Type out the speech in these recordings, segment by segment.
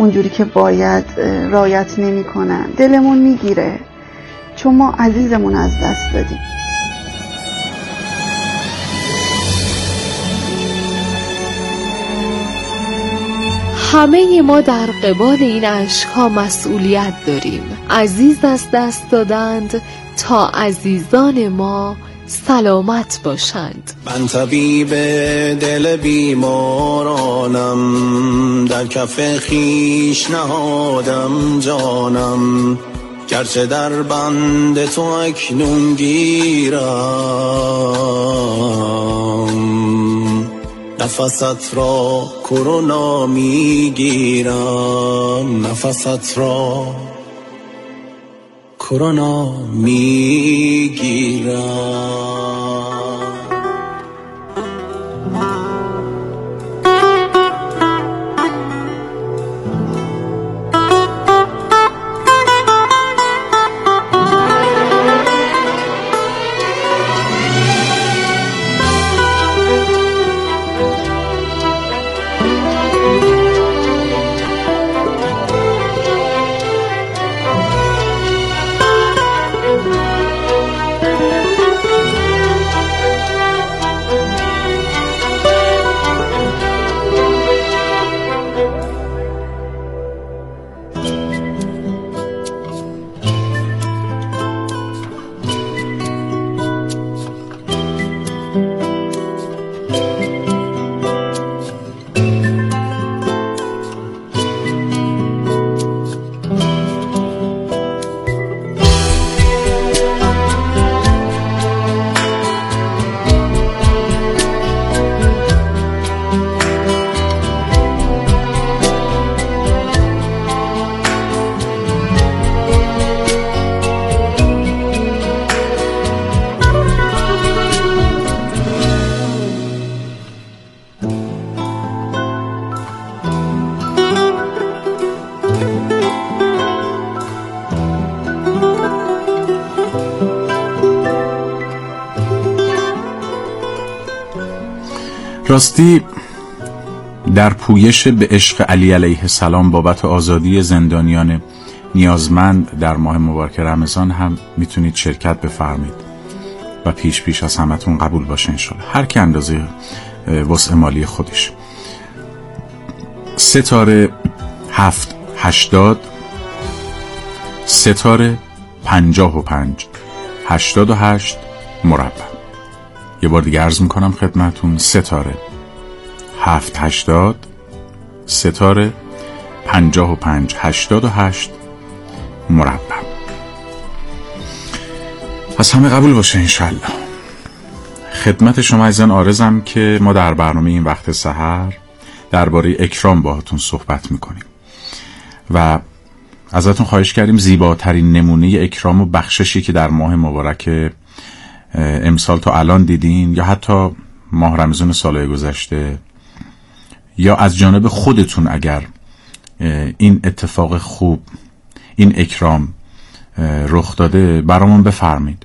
اونجوری که باید رعایت نمی‌کنن. دلمون میگیره چون ما عزیزمون از دست دادیم. همه ما در قبال این اشک‌ها مسئولیت داریم. عزیز از دست دادند تا عزیزان ما سلامت باشند. من طبیب دل بیمارانم، در کف خیش نهادم جانم، گرچه در بند تو اکنون گیرم، نفست را کرونا میگیرم، نفست را کرونا میگیرم. راستی در پویش به عشق علی علیه السلام بابت آزادی زندانیان نیازمند در ماه مبارک رمضان هم میتونید شرکت بفرمایید و پیش از همتون قبول باشه انشالله، هر که اندازه وسع مالی خودش. ستاره 780 ستاره 55 88 مربع. یه بار دیگه عرض میکنم خدمتون، ستاره 780 ستاره 55 88 مربع. از همه قبول باشه انشالله. خدمت شما عزیزان عارضم که ما در برنامه این وقت سحر درباره اکرام باهاتون صحبت میکنیم و ازتون خواهش کردیم زیباترین نمونه اکرام و بخششی که در ماه مبارک امسال تا الان دیدین یا حتی ماه رمضان سالهای گذشته یا از جانب خودتون اگر این اتفاق خوب، این اکرام رخ داده برامون بفرمایید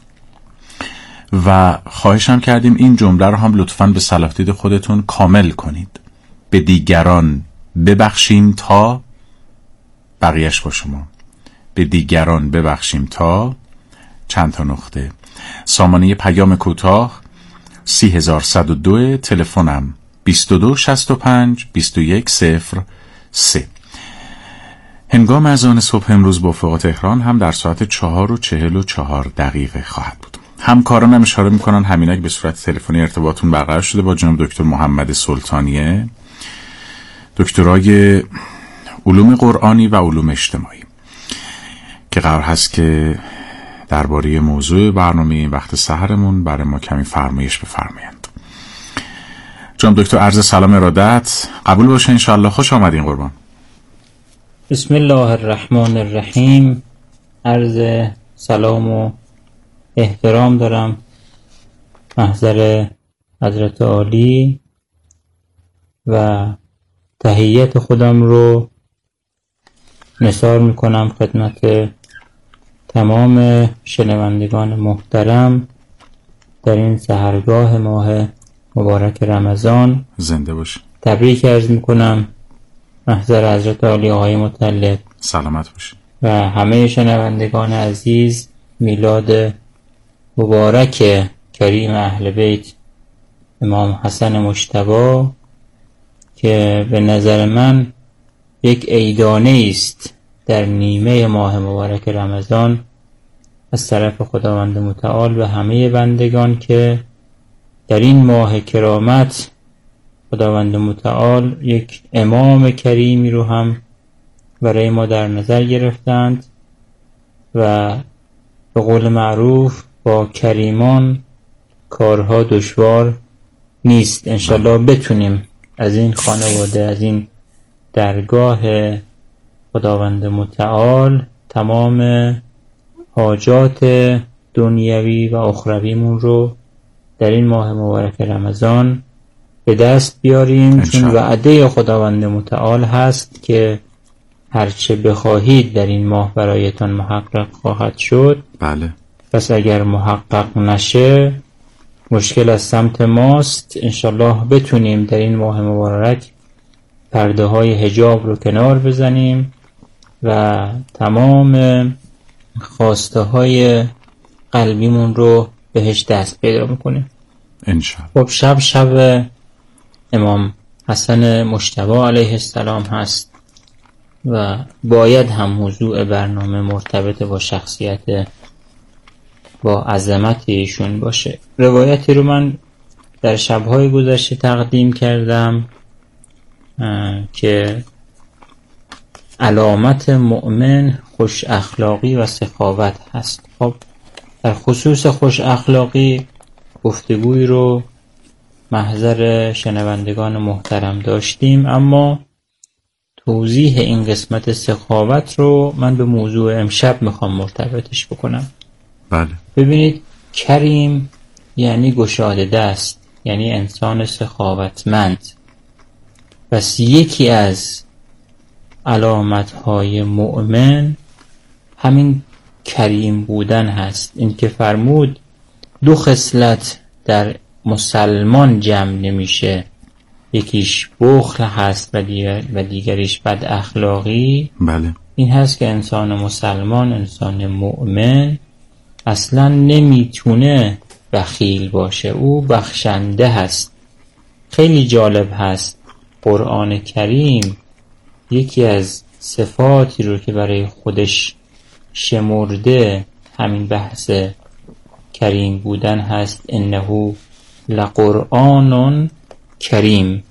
و خواهشم کردیم این جمله رو هم لطفاً به صلاح دید خودتون کامل کنید. به دیگران ببخشیم تا، بقیهش با شما، به دیگران ببخشیم تا چند تا نقطه، سامانه پیام کوتاه 30102، تلفنم 2265 2103. هنگام اذان صبح امروز با افق تهران هم در ساعت 4:44 خواهد بود. همکارانم اشاره میکنن همینک به صورت تلفنی ارتباطون برقرار شده با جناب دکتر محمد سلطانیه، دکترای علوم قرآنی و علوم اجتماعی، که قرار هست که درباره موضوع برنامه این وقت سحرمون برای ما کمی فرمایش بفرمایند. جناب دکتر عرض سلام ارادت، قبول باشه انشالله. خوش آمدین قربان. بسم الله الرحمن الرحیم. عرض سلام و احترام دارم محضر حضرت عالی و تحیت خودم رو نثار میکنم خدمت تمام شنوندگان محترم در این سحرگاه ماه مبارک رمضان. زنده باش. تبریک عرض میکنم محضر حضرت عالی آقای مطلب سلامت باشید و همه شنوندگان عزیز میلاد مبارک کریم اهل بیت امام حسن مجتبی که به نظر من یک عیدانه است در نیمه ماه مبارک رمضان از طرف خداوند متعال و همه بندگان که در این ماه کرامت خداوند متعال یک امام کریمی رو هم برای ما در نظر گرفتند و به قول معروف با کریمان کارها دشوار نیست. انشالله بتونیم از این خانواده، از این درگاه خداوند متعال تمام حاجات دنیوی و اخرویمون رو در این ماه مبارک رمضان به دست بیاریم، چون وعده خداوند متعال هست که هرچه بخواهید در این ماه برایتان محقق خواهد شد. بله. پس اگر محقق نشه مشکل از سمت ماست. انشالله بتونیم در این ماه مبارک پرده های حجاب رو کنار بزنیم و تمام خواسته های قلبیمون رو بهش دست پیدا میکنیم انشالله. خب شب امام حسن مجتبی علیه السلام هست و باید هم موضوع برنامه مرتبط با شخصیت با عظمت ایشون باشه. روایتی رو من در شبهای گذشته تقدیم کردم که علامت مؤمن خوش اخلاقی و سخاوت هست. خب در خصوص خوش اخلاقی گفتگوی رو محضر شنوندگان محترم داشتیم، اما توضیح این قسمت سخاوت رو من به موضوع امشب میخوام مرتبطش بکنم. بله. ببینید کریم یعنی گشاده دست، یعنی انسان سخاوتمند. پس یکی از علامتهای مؤمن همین کریم بودن هست. این که فرمود دو خصلت در مسلمان جمع نمیشه، یکیش بخل هست و دیگریش بد اخلاقی. بله. این هست که انسان مسلمان، انسان مؤمن اصلا نمیتونه بخیل باشه، او بخشنده هست. خیلی جالب هست قرآن کریم یکی از صفاتی رو که برای خودش شمرده همین بحث کریم بودن هست. انه لقرآن کریم.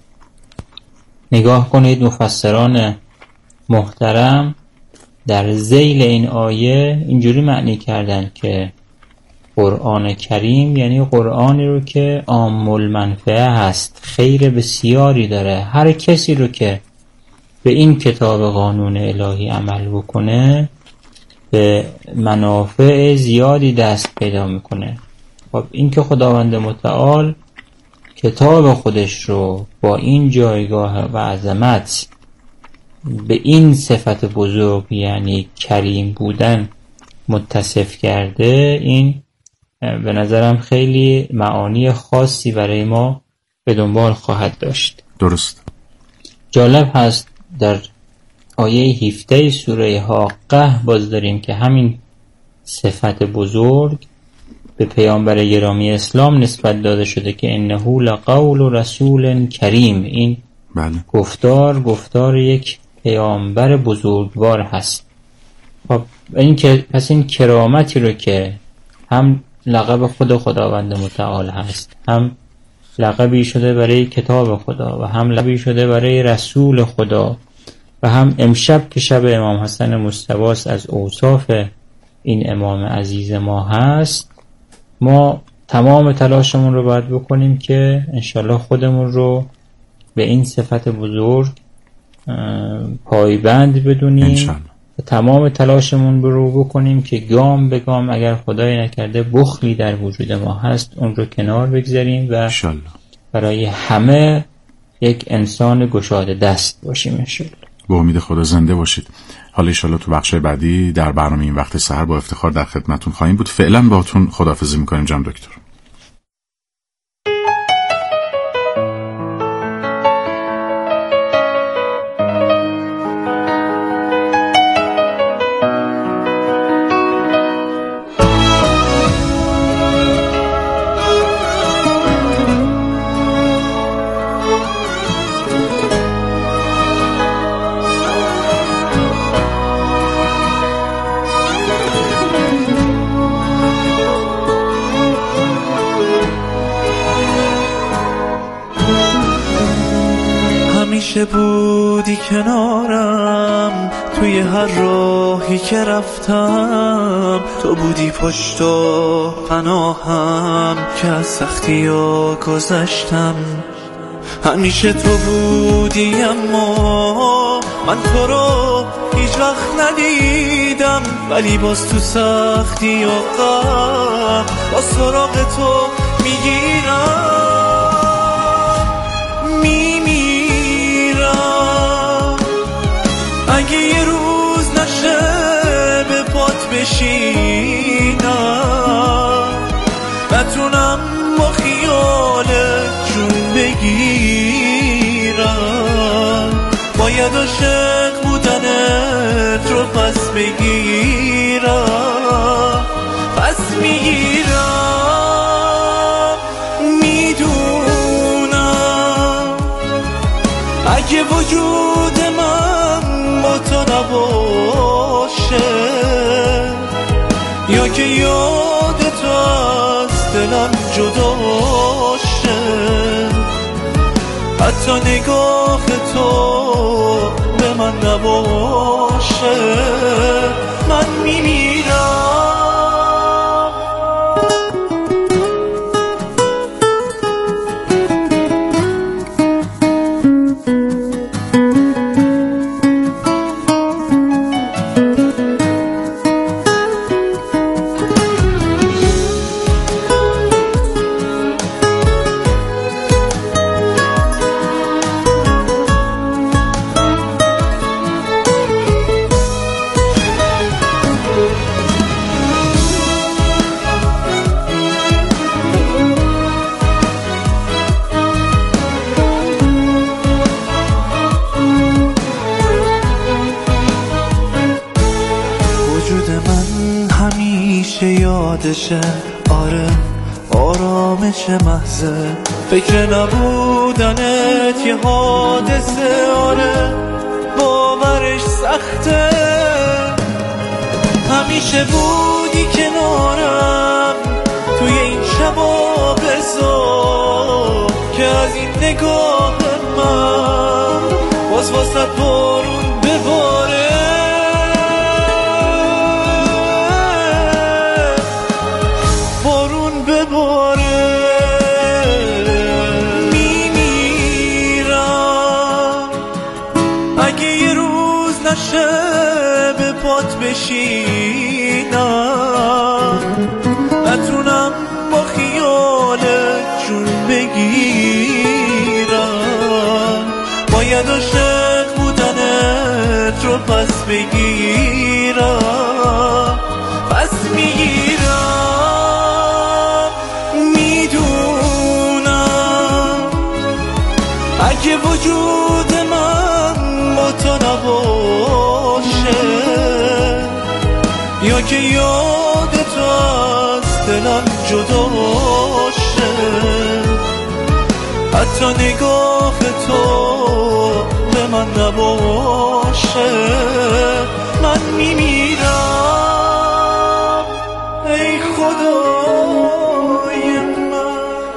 نگاه کنید مفسران محترم در ذیل این آیه اینجوری معنی کردن که قرآن کریم یعنی قرآنی رو که عام المنفعه هست، خیر بسیاری داره. هر کسی رو که به این کتاب قانون الهی عمل بکنه به منافع زیادی دست پیدا میکنه. خب این که خداوند متعال کتاب خودش رو با این جایگاه و عظمت به این صفت بزرگ یعنی کریم بودن متصف کرده، این به نظرم خیلی معانی خاصی برای ما به دنبال خواهد داشت. درست. جالب هست در آیه 17 سوره حاقه باز داریم که همین صفت بزرگ به پیامبر گرامی اسلام نسبت داده شده که انه لقول رسول کریم. این بله. گفتار یک پیامبر بزرگوار هست. خب پس این کرامتی رو که هم لقب خداوند متعال هست، هم لقبی شده برای کتاب خدا و هم لقبی شده برای رسول خدا و هم امشب که شب امام حسن مجتبی از اوصاف این امام عزیز ما هست، ما تمام تلاشمون رو باید بکنیم که انشالله خودمون رو به این صفت بزرگ پایبند بدونیم انشالله. تمام تلاشمون رو بکنیم که گام به گام اگر خدای نکرده بخلی در وجود ما هست اون رو کنار بگذاریم و انشالله برای همه یک انسان گشاده دست باشیم انشالله. با امید خدا زنده باشید. حالا انشالله تو بخش بعدی در برنامه این وقت سحر با افتخار در خدمتون خواهیم بود. فعلا باهاتون خداحافظی میکنیم جناب دکتر. بودی کنارم توی هر راهی که رفتم، تو بودی پشت و پناهم که از سختی ها گذشتم. همیشه تو بودی اما من تو رو هیچ وقت ندیدم، ولی باز تو سختی و غم باز سراغ تو میمیرم. اگه یه روز نشه به پات بشینم، نتونم با خیال جون بگیرم، باید عاشق بودنت رو پس بگیرم، پس میگیرم. میدونم اگه وجود من با تو نباشه، یا که یاد تو از دلم جدا شه، حتی نگاه تو به من نباشه، من میمیرم. یادشه آره آرامش محضه، فکر نبودنت یه حادثه، آره باورش سخته. همیشه بودی کنارم توی این شبا بزار، که از این نگاه من باز واسه بارون بباره. به پات بشینم، نتونم با خیال جون بگیرم، باید عاشق بودنت رو پس بگیرم، پس میگیرم. میدونم اگه وجود من با تو نباشه، یا که یاد تو از دلم جدا شه، حتی نگاه تو به من نباشه، من میمیرم. ای خدای من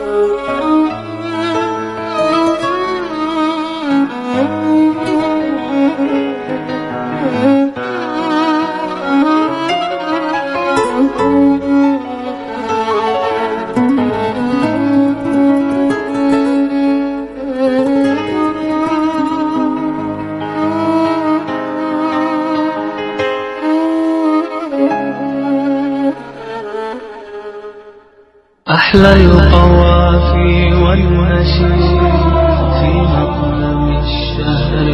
أحلى القوافي والنشيد في مقدم الشهر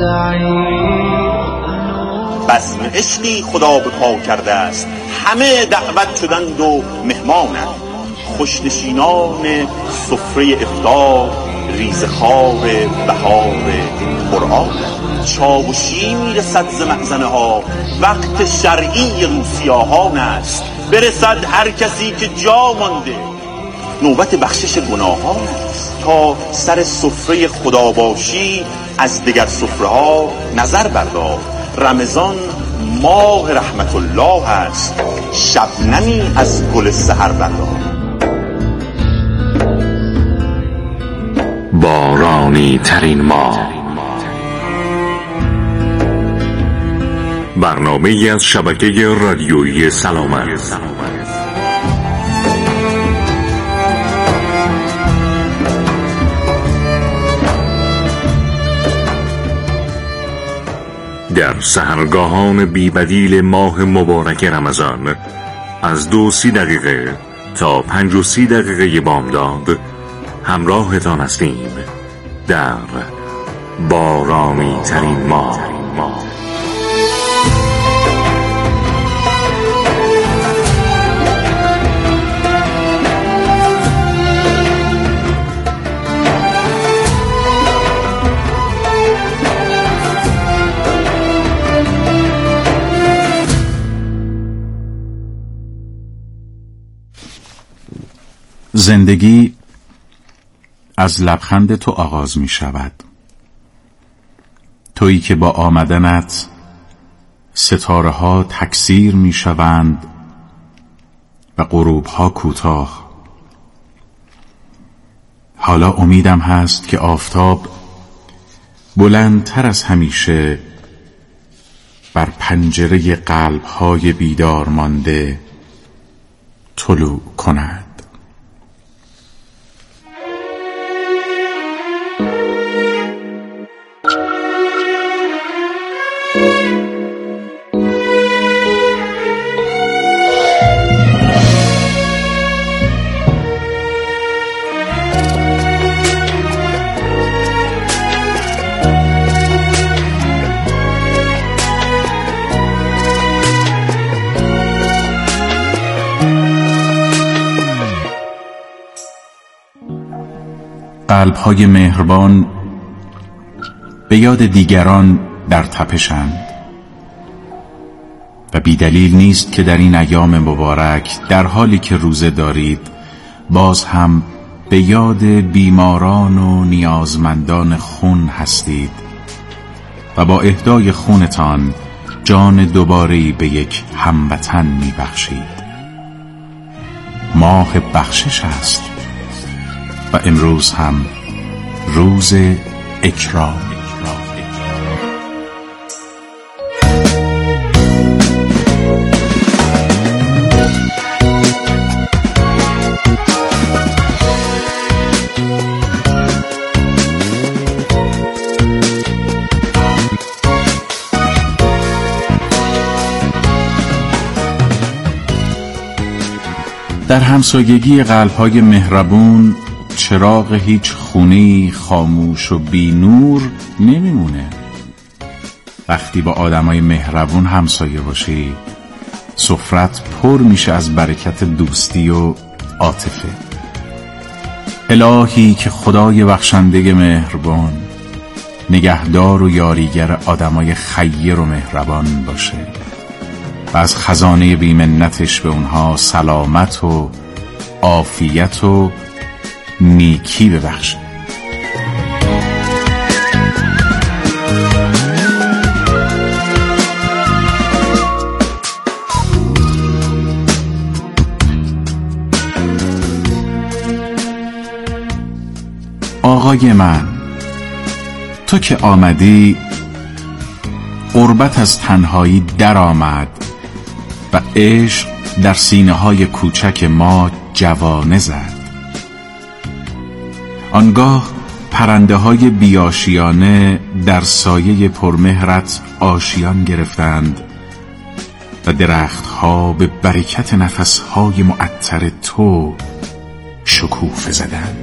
السعيد. بزم عشقی خدا به پا کرده است، همه دعوت شدند و مهمانند، خوشنشینان سفره افطار، ریزخوار بهار قرآن. چاوشی میرسد ز مأذنه ها، وقت شرعی روسیاهان است، برسد هر کسی که جا مانده، نوبت بخشش گناهان است. تا سر سفره خدا باشی از دیگر سفره ها نظر بردار، رمضان ماه رحمت الله است، شبنمی از گل سحر بردار. بارانی ترین ماه برنامه‌ای از شبکه رادیویی سلامت. در سحرگاهان بی‌بدیل ماه مبارک رمضان از 2:30 تا 5:30 بامداد همراهتان هستیم در بارانی ترین ماه. زندگی از لبخند تو آغاز می شود. تویی که با آمدنت ستاره ها تکثیر می شوند و غروب ها کوتاه. حالا امیدم هست که آفتاب بلندتر از همیشه بر پنجره قلب های بیدار مانده طلوع کند. قلب‌های مهربان به یاد دیگران در تپشند و بیدلیل نیست که در این ایام مبارک در حالی که روزه دارید باز هم به یاد بیماران و نیازمندان خون هستید و با اهدای خونتان جان دوباره‌ای به یک هموطن می‌بخشید. ماه بخشش است و امروز هم روز اکرام. در همسایگی قلب‌های مهربون چراغ هیچ خونه‌ای خاموش و بی نور نمیمونه. وقتی با آدمای مهربون همسایه باشی سفرت پر میشه از برکت دوستی و عاطفه. الهی که خدای بخشنده مهربان نگهدار و یاریگر آدمای خیر و مهربان باشه و از خزانه بیمنتش به اونها سلامت و عافیت و نیکی ببخشه. آقای من، تو که آمدی غربت از تنهایی در آمد و عشق در سینه های کوچک ما جوانه زد. آنگاه پرنده های بیاشیانه در سایه پرمهرت آشیان گرفتند و درخت ها به برکت نفس های معطر تو شکوفه زدند.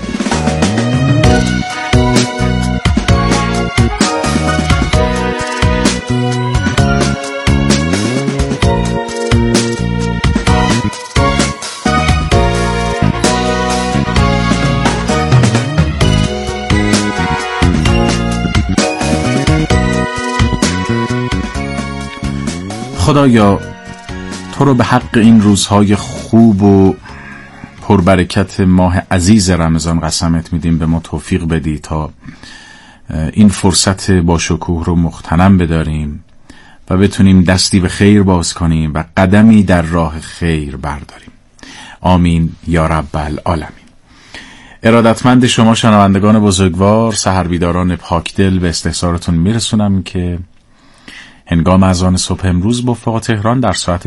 خدایا تو رو به حق این روزهای خوب و پربرکت ماه عزیز رمضان قسمت میدیم به ما توفیق بدی تا این فرصت با شکوه رو مغتنم بداریم و بتونیم دستی به خیر باز کنیم و قدمی در راه خیر برداریم. آمین یا رب العالمین. ارادتمند شما شنوندگان بزرگوار، سحربیداران پاکدل، به استحضارتون میرسونم که هنگام اذان صبح امروز بافق تهران در ساعت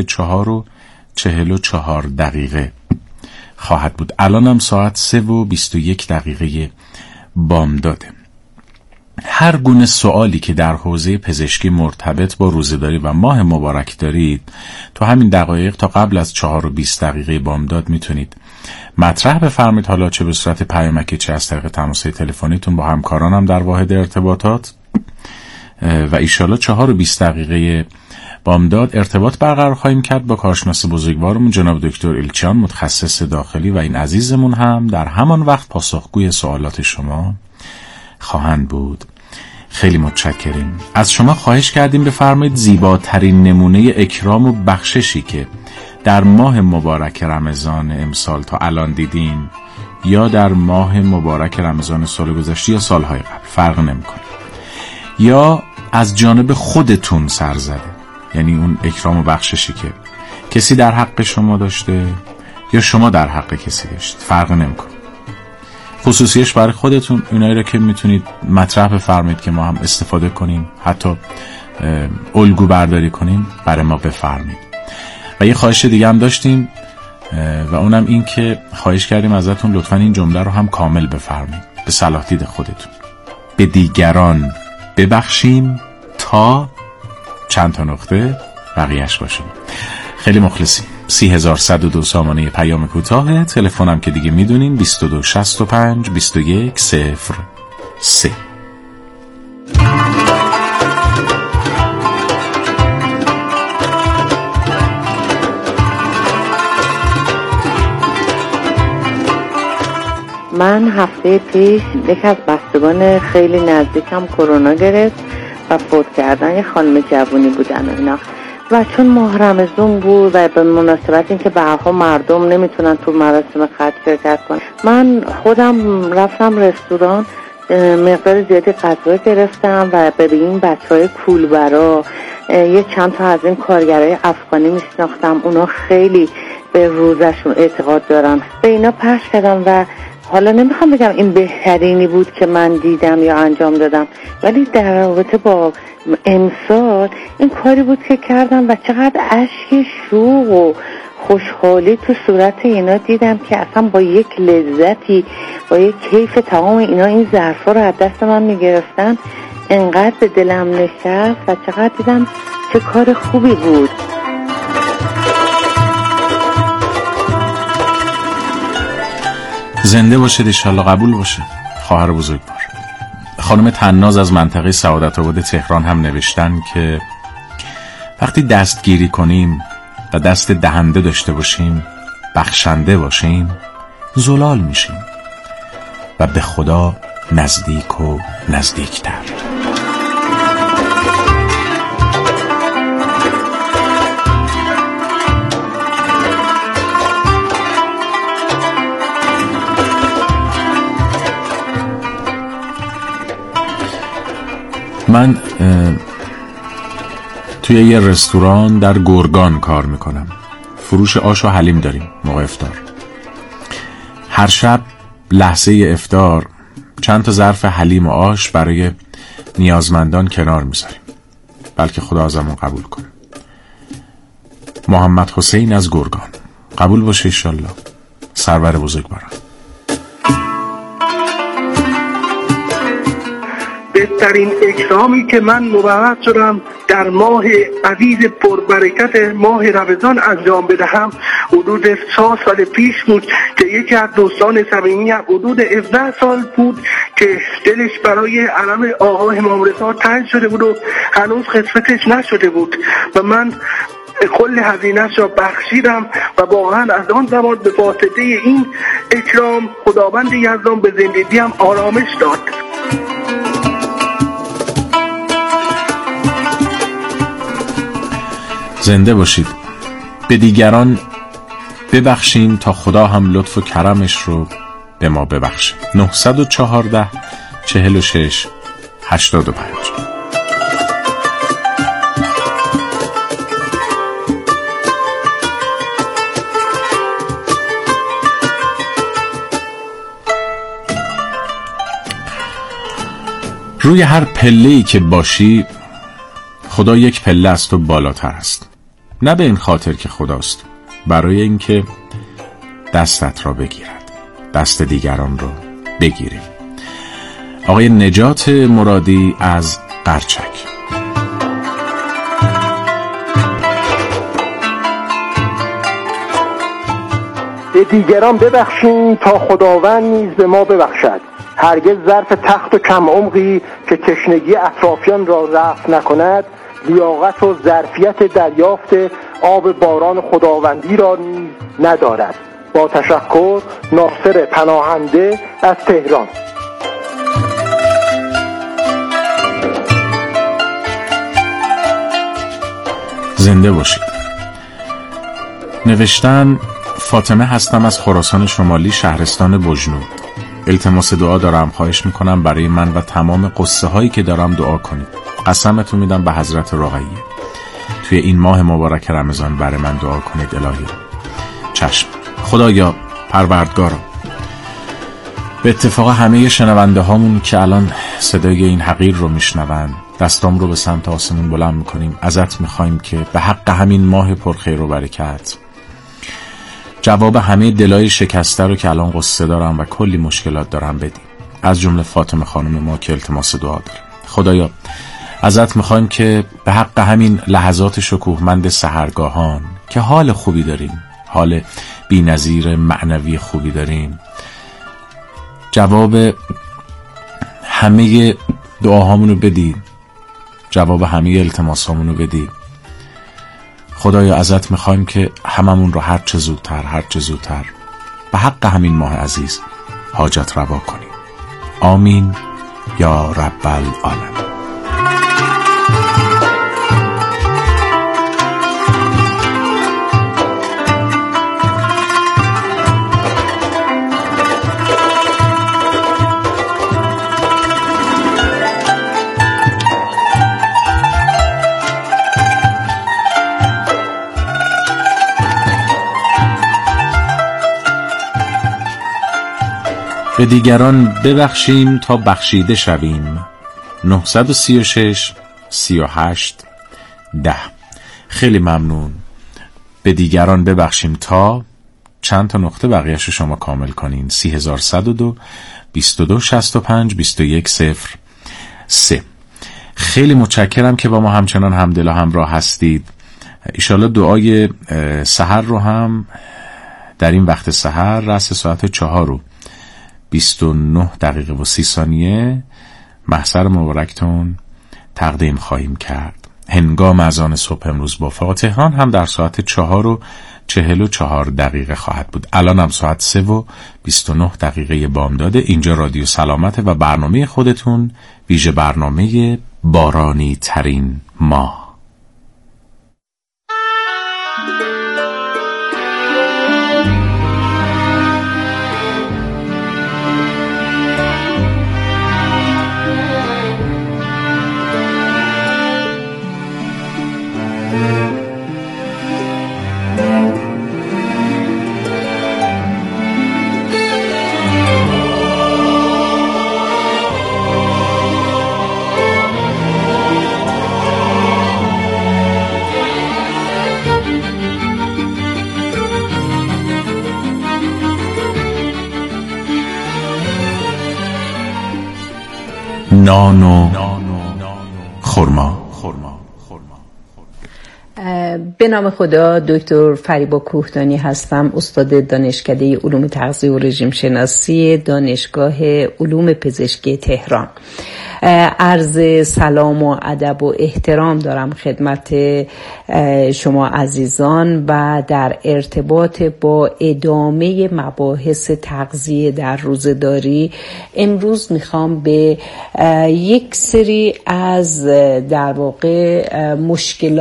4:44 خواهد بود. الان هم ساعت 3:21 بامداده. هر گونه سوالی که در حوزه پزشکی مرتبط با روزه‌داری و ماه مبارک دارید تو همین دقایق تا قبل از 4:20 بامداد میتونید مطرح بفرمایید، حالا چه به صورت پیامکی چه از طریق تماس تلفنیتون با همکارانم در واحد ارتباطات، و ایشالا 4:20 بامداد ارتباط برقرار خواهیم کرد با کارشناس بزرگوارمون جناب دکتر ایلچیان، متخصص داخلی، و این عزیزمون هم در همان وقت پاسخگوی سوالات شما خواهند بود. خیلی متشکریم. از شما خواهش کردیم بفرمایید زیباترین نمونه اکرام و بخششی که در ماه مبارک رمضان امسال تا الان دیدین، یا در ماه مبارک رمضان سال گذشته یا سالهای قبل، فرق نمیکنه، یا از جانب خودتون سر زده، یعنی اون اکرام و بخششی که کسی در حق شما داشته یا شما در حق کسی داشتید، فرق نمیکنه. خصوصیش برای خودتون اونایی را که میتونید مطرح بفرمایید که ما هم استفاده کنیم، حتی الگو برداری کنیم، برای ما بفرمایید. و یه خواهش دیگه هم داشتیم و اونم این که خواهش کردیم ازتون لطفاً این جمله رو هم کامل بفرمایید به صلاح دید خودتون. به دیگران ببخشیم تا چند تا نقطه بقیهش باشیم. خیلی مخلصیم. 30102 سامانه پیام کوتاه، تلفنم که دیگه میدونین 2265 2103. من هفته پیش یک از بستگان خیلی نزدیکم کرونا گرفت و فوت کردن. یه خانم جوونی بودن اینا، و چون ماه رمضان بود و به مناسبت اینکه به هر حال مردم نمیتونن تو مراسم ختم شرکت کنن، من خودم رفتم رستوران، مقدار زیادی غذا گرفتم و به این بچهای کولبرا یه چند تا از این کارگرای افغانی میشناختم، اونا خیلی به روزشون اعتقاد دارن، به اینا پخش کردم. و حالا نمیخوام بگم این بهترینی بود که من دیدم یا انجام دادم، ولی در رابطه با امسال این کاری بود که کردم و چقدر اشک شوق و خوشحالی تو صورت اینا دیدم که اصلا با یک لذتی، با یک کیف تمام اینا این ظرفا رو از دست من میگرفتن، انقدر به دلم نشست و چقدر دیدم چه کار خوبی بود. زنده باشید انشالله، قبول باشه. خواهر بزرگوار خانم تناز از منطقه سعادت آباد تهران هم نوشتن که وقتی دستگیری کنیم و دست دهنده داشته باشیم، بخشنده باشیم، زلال میشیم و به خدا نزدیک و نزدیکتر. من توی یه رستوران در گرگان کار میکنم. فروش آش و حلیم داریم موقع افطار. هر شب لحظه افطار چند تا ظرف حلیم و آش برای نیازمندان کنار میذاریم، بلکه خدا ازمون قبول کنه. محمد حسین از گرگان، قبول باشه انشالله. سرور بزرگواران. بهترین اکرامی که من موفق شدم در ماه عزیز پربرکت ماه رمضان انجام بدهم حدود 4 سال پیش بود که یکی از دوستان صمیمیم حدود 17 سال بود که دلش برای علم آقا امام رضا تنگ شده بود و هنوز قسمتش نشده بود و من کل هزینه‌اش را بخشیدم و واقعا از آن زمان به واسطه این اکرام خداوند یزدان به زندگیم آرامش داد. زنده باشید. به دیگران ببخشیم تا خدا هم لطف و کرمش رو به ما ببخشه. 914 46 85. روی هر پله‌ای که باشی خدا یک پله از تو بالاتر است، نه به این خاطر که خداست، برای اینکه دستت را بگیرد، دست دیگران را بگیریم. آقای نجات مرادی از قرچک. به دیگران ببخشیم تا خداوند نیز به ما ببخشد. هرگز ظرف تخت و کم عمقی که تشنگی اطرافیان را رفع نکند، لیاقت و ظرفیت دریافت آب باران خداوندی را نیز ندارد. با تشکر، ناصر پناهنده از تهران. زنده باشید. نوشتن فاطمه هستم از خراسان شمالی، شهرستان بجنورد. التماس دعا دارم، خواهش میکنم برای من و تمام قصه هایی که دارم دعا کنید. قسمتون میدم به حضرت رقیه توی این ماه مبارک رمضان برای من دعا کنید الهی. چشم. خدایا پروردگارا، به اتفاق همه شنونده هامون که الان صدای این حقیر رو میشنون، دستام رو به سمت آسمون بلند میکنیم، ازت میخوایم که به حق همین ماه پرخیر و برکت جواب همه دلای شکسته رو که الان قصه دارم و کلی مشکلات دارم بدیم، از جمله فاطمه خانم ما که التماس دعا داره. خدایا ازت میخوایم که به حق همین لحظات شکوهمند سحرگاهان که حال خوبی داریم، حال بی‌نظیر معنوی خوبی داریم، جواب همه دعاهامونو بدی، جواب همه التماسامونو بدی. خدایا ازت میخوایم که هممون رو هر چه زودتر به حق همین ماه عزیز حاجت روا کنیم. آمین یا رب العالمین. به دیگران ببخشیم تا بخشیده شویم. 936 38 10. خیلی ممنون. به دیگران ببخشیم تا چند تا نقطه بقیه‌شو شما کامل کنین. 3102 22 65 21 03. خیلی متشکرم که با ما همچنان همدل و همراه هستید. ایشالا دعای سحر رو هم در این وقت سحر رأس ساعت 4:29 محضر مبارکتون تقدیم خواهیم کرد. هنگام اذان صبح امروز با فاقا تهران هم در ساعت 4:44 خواهد بود. الان هم ساعت 3:29 بامداد. اینجا رادیو سلامت و برنامه خودتون، ویژه برنامه بارانی ترین ماه. نان و خرما. به نام خدا، دکتر فریبا کوهدانی هستم، استاد دانشکده علوم تغذیه و رژیم شناسی دانشگاه علوم پزشکی تهران. عرض سلام و ادب و احترام دارم خدمت شما عزیزان و در ارتباط با ادامه مباحث تغذیه در روزه‌داری امروز میخوام به یک سری از در واقع مشکلات